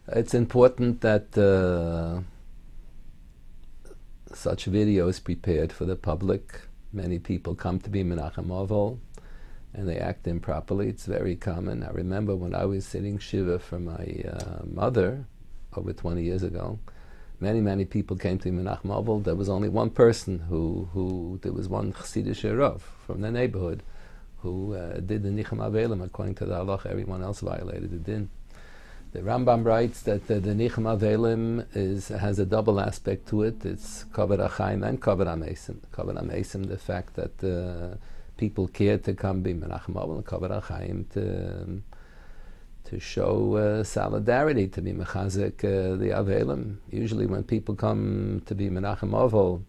It's important that such video is prepared for the public. Many people come to be Menachem Ovel and they act improperly. It's very common. I remember when I was sitting Shiva for my mother over 20 years ago, many people came to Menachem Ovel. There was only one person there was one Chassidish Rav from the neighborhood who did the Nichem Avelim according to the halacha. Everyone else violated the din. The Rambam writes that the Nichem Avelim has a double aspect to it. It's Kavod HaChaim and Kavod HaMesim. Kavod HaMesim, the fact that people care to come be Menachem Ovel, and Kavod HaChaim to show solidarity, to be Mechazik the Avelim. Usually when people come to be Menachem Ovel,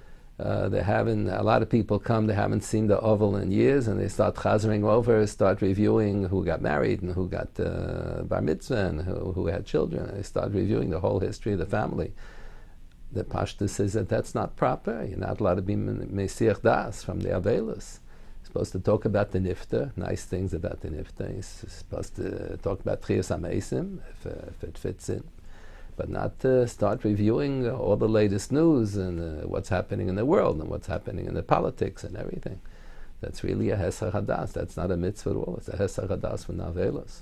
a lot of people come, they haven't seen the oval in years, and they start chazering over, start reviewing who got married and who got bar mitzvah and who had children. They start reviewing the whole history of the family. The Pashta says that that's not proper. You're not allowed to be Mesiach Das from the Avelis. You're supposed to talk about the Nifta, nice things about the Nifta. You're supposed to talk about Tchias HaMeisim, if it fits in. But not start reviewing all the latest news and what's happening in the world and what's happening in the politics and everything. That's really a Hesach Hadas. That's not a mitzvah at all. It's a Hesach Hadas for Navelos.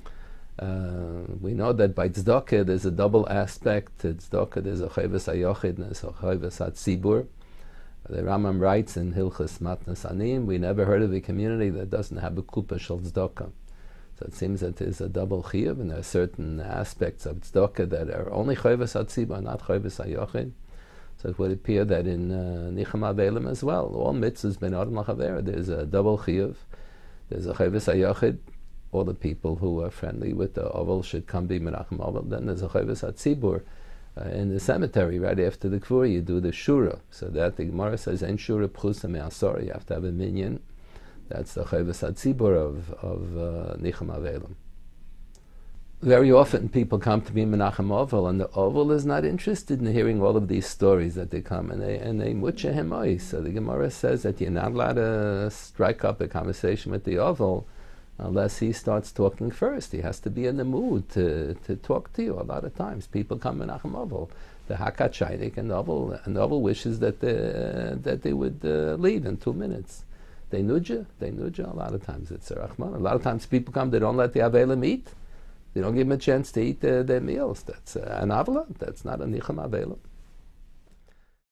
We know that by Tzedakah there's a double aspect. To Tzedakah there's a Chayvus HaYochid and there's a Chayvus HaTzibur. The Rambam writes in Hilchas Matnas Anim, we never heard of a community that doesn't have a Kupa Shel Tzedakah. So it seems that there's a double chiyuv, and there are certain aspects of tzedakah that are only chayvus hatzibur, not chayvus hayochid. So it would appear that in Nichem Avelim as well, all mitzvahs ben adam l'chavera, there's a double chiyuv, there's a chayvus hayochid. All the people who are friendly with the oval should come be menachem oval. Then there's a chayvus hatzibur in the cemetery right after the kvura. You do the shura, so that the Gemara says en shura pchusa me'asor. You have to have a minyan. That's the Chayvus HaTzibur of Nichem Avelim. Very often people come to be Menachem Ovel, and the Ovel is not interested in hearing all of these stories that they come, and they mutcha him ois. So the Gemara says that you're not allowed to strike up a conversation with the Ovel unless he starts talking first. He has to be in the mood to talk to you. A lot of times people come Menachem Ovel, the Hakat Shainik, and the Ovel wishes that they would leave in 2 minutes. They nudja. A lot of times it's a Rahman. A lot of times people come, they don't let the Avelim eat. They don't give them a chance to eat their meals. That's an Avla. That's not a Nichem Avelim.